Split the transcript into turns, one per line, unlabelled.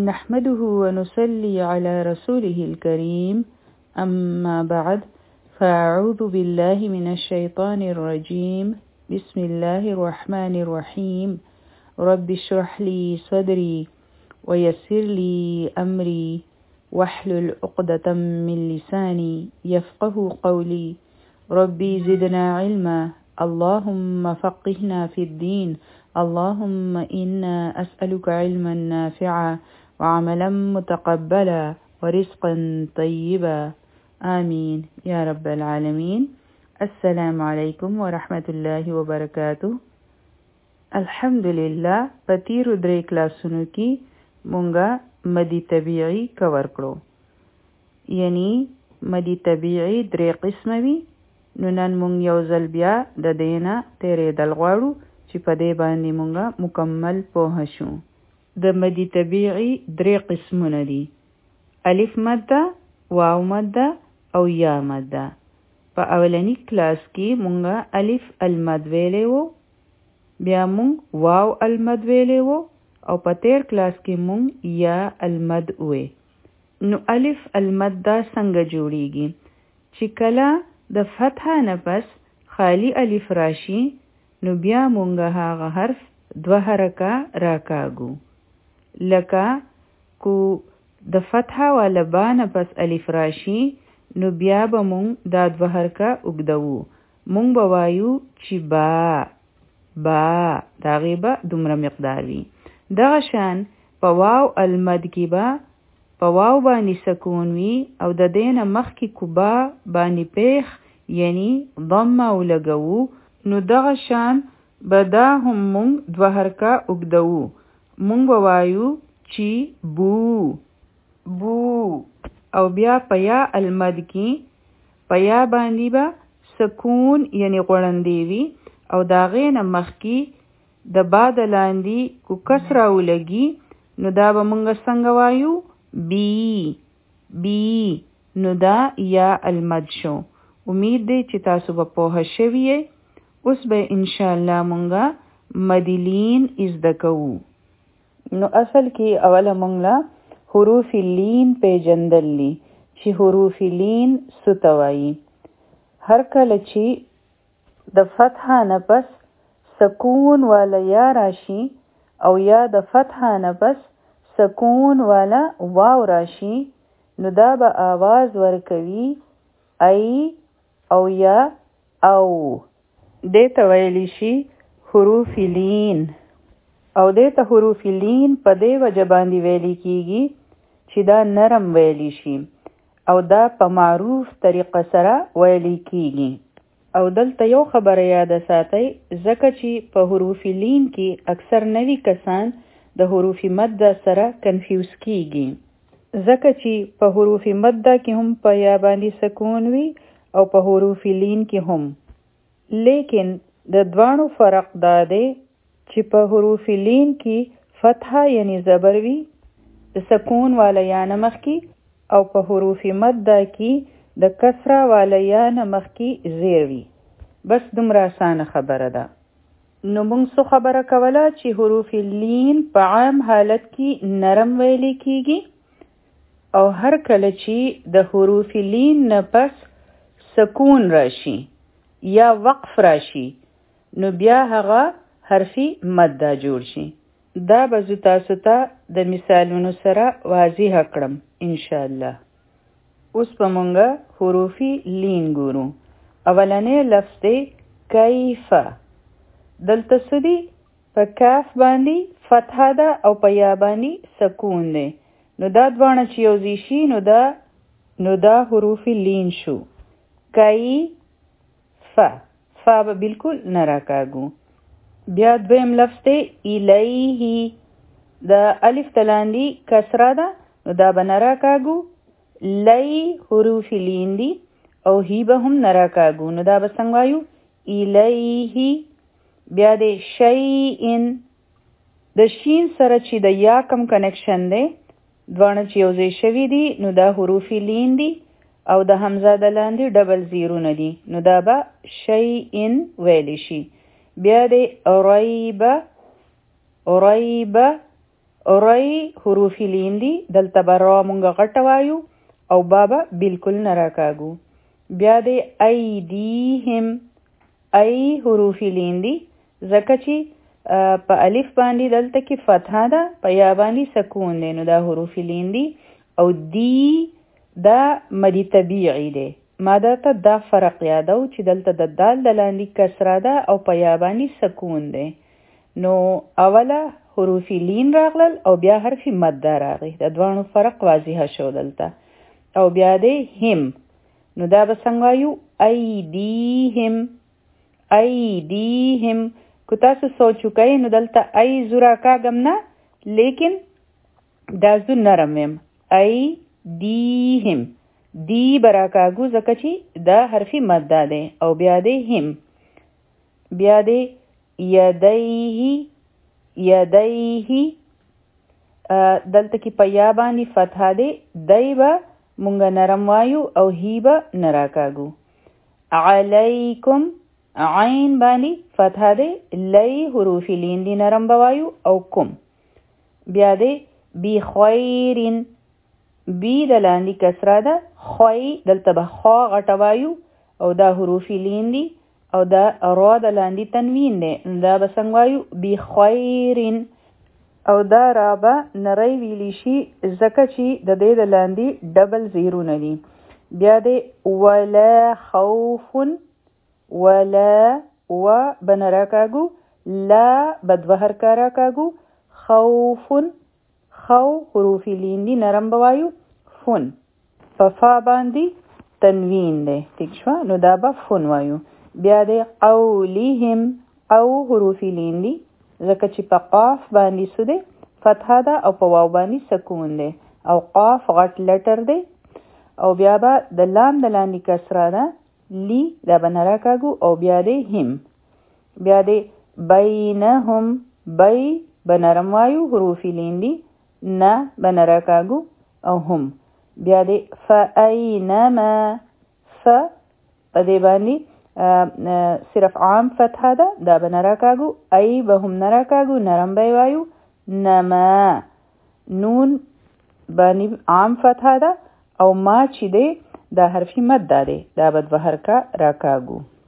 نحمده ونصلي على رسوله الكريم أما بعد فأعوذ بالله من الشيطان الرجيم بسم الله الرحمن الرحيم رب اشرح لي صدري ويسر لي أمري واحلل عقدة من لساني يفقه قولي ربي زدنا علما اللهم فقهنا في الدين اللهم إنا أسألك علما نافعا وعملا متقبلا ورزقا طيبا آمين يا رب العالمين. السلام علیکم ورحمة الله وبرکاته. الحمدلله په تیرو 3 کلاسونو کې مونږه مدی طبیعي کور کړو، یعنی مدی طبیعي 3 قسمه وي. نو نن مونږ یو ځل بیا د دینه تیرېدل غواړو چې په دې باندې مونږه مکمل پوه شو. د مدی طبیعي 3 قسمونه دي: الف مده، واو مده او یا مده. په اولنی کلاس کې مونږه الف المد ویلې وو، بیا مونږ واو المد ویلې وو، او په تیر کلاس کې مونږ یا المد وې. نو الف المد دا څنګه جوړیږي؟ چې کله د فتحه نه پس خالی الف راشي نو بیا مونږه هغه حرف 2 حرکه راکاږو. لکه کو د فتحه والا با نه پس الف راشي نو بیا به مونږ دا 2 حرکه اوږدوو. مونږ به وایو چې با دا غیبه دومره مقدار وي. دغه شان په واو المد کې به په واو باندې سکون وي او د دینه مخکې کوبا باندې پیخ یعنی ضمه ولګوو. نو دغه شان به دا هم مونږ 2 حرکه اوږدوو. مونږ به وایو چې بو او بیا په یا المد کې په یا باندې به سکون یعنی غړندې وي او دا غینه مخکې د با د لاندې کو کسر ولګي. نو دا به مونږ څنګه وایو؟ بی. نو دا یا المد شو. امید دی چې تاسو به پوه شوي. اوس به ان شاء الله مونږه مدلین زده کوو. نو اصل کې اوله مونږ لا حروف لین پیژندل دي چې حروف لین څه ته وایي. هر کله چې د فتحه نه پس سکون والا یا راشي او یا د فتحه نه پس سکون والا واو راشي نو دا به آواز ورکوي ای او یا او. دیتا ویلی شي حروف لین او دیتا حروف لین په دی وجه باندې ویلی کیږي چې دا نرم ویلی شي او دا په معروف طریقه سره ویلی کیږي. او دلته یو خبره یاد ساتئ، ځکه چې په حروف لین کې اکثر نوی کسان د حروف مد سره کنفیوز کیږي، ځکه چې په حروف مد کې هم په یا باندې سکون وي او په حروف لین کې هم. لیکن د دوانو فرق دا دی چې په حروف لین کې فتحه یعنی زبر وي د سکون والا یا نه مخکې، او په حروف مد کې د کسره والا یا نه مخکې زیر وي. بس دومره اسانه خبره ده. نو موږ څه خبره کوله چې حروف لین په عام حالت کې نرم ویلې کیږي او هر کله چې د حروف لین نه پس سکون راشي یا وقف راشي نو بیا هغه حرفی مد جوړ شي. دا به زه تاسو ته د مثالونو سره واضح کړم ان شاء الله. اوس به مونږه حروف لین ګورو. اولنې لفظ دی کیف. دلته سدي په کاف باندې فتحه ده او په یا باندې سکون دی. نو دا دوانه چې یوځای شي نو دا حروف لین شو. کیف فا به بالکل نه راکاږو. بیا دویم لفظ دی الیه. د الف تلاندی کسره ده نو دا به نه راکاږو. لی حروف لین دی او هی به هم نه راکاږو. نو دا به څنګه وایو؟ الیه. بیا د شیئن د شین سره چې د یا کم کنکشن دی دوانه چې یوځای شوي دي نو دا حروف لین دي او د حمزه د لاندې ډبل زیرونه دي نو دا به شیئن ویلی شي. بیا د ریب ري حروف لین دي، دلته به را مونږ غټه وایو او بابا بالکل نه راکاږو. بیا دی ایدیهم، ای حروف لین دي ځکه چې په الف باندې دلته کې فتحه ده، په یا باندې سکون دی، نو دا حروف لین دي. او دی دا مدی طبیعي دی. ما درته دا فرق یادو چې دلته د دال د لاندې کسره ده او په یا باندې سکون دی. نو اوله حروف لین راغلل او بیا حرف مد راغی، د دوانو فرق واضح شو دلته. او بیا دی هم، نو دا به څنګه وایو ایدیهم، ایدیهم. که تاسو سوچ وکئ نو دلته ای زو راکاږم نه، لیکن دا زو نرم یم. ایدیهم، دی به راکاږو ځکه چې دا حرف مد دی. او بیا دی هم. بیا دی یدیه، یدیه دلته کې په یا باندې فتحه دی، دی به مونږ نرم وایو او هی به نه راکاږو. علیکم، عین باندې فتحه دی، لی حروف لین دی نرم به وایو او کم. بیا دی بخیرین، بی د لاندې کسره ده، خوی دلته به خوا غټه وایو او دا حروف لین دی. او دا را د لاندې تنوین دی، دا به څنګه وایو بخیرین. او دا را به نری ویلی شي ځکه چې د دې د لاندې ډبل زیرونه دي. بیا دی ولا خوف، ولا و به نه راکاږو، لا به دوه حرکه راکاږو. خوف، خو حروف لین دي نرم به وایو. فن، په فا باندې تنوین دی، ټیک شوه، نو دا به فن وایو. بیا دی قولهم، او حروف لین دي ځکه چې په قاف باندې څه دی فتحه ده او په واو باندې سکون دی، او قاف غټ لټر دی. او بیا به د لام د لاندې کسره ده، لی دا به نه راکاږو. او بیا دی هم. بیا دی بینهم، بی به نرم وایو حروف لین دي، نه به نه راکاږو. او هم. بیا دی فاینما، ف په دې باندې صرف عام فتحه ده، دا به نه راکاږو. ای به هم نه راکاږو، نرم به وایو. نما، نون باندې عام فتحه ده او ما چې دی دا حرفی مد ده، دا به دوه حرکه راکاږو.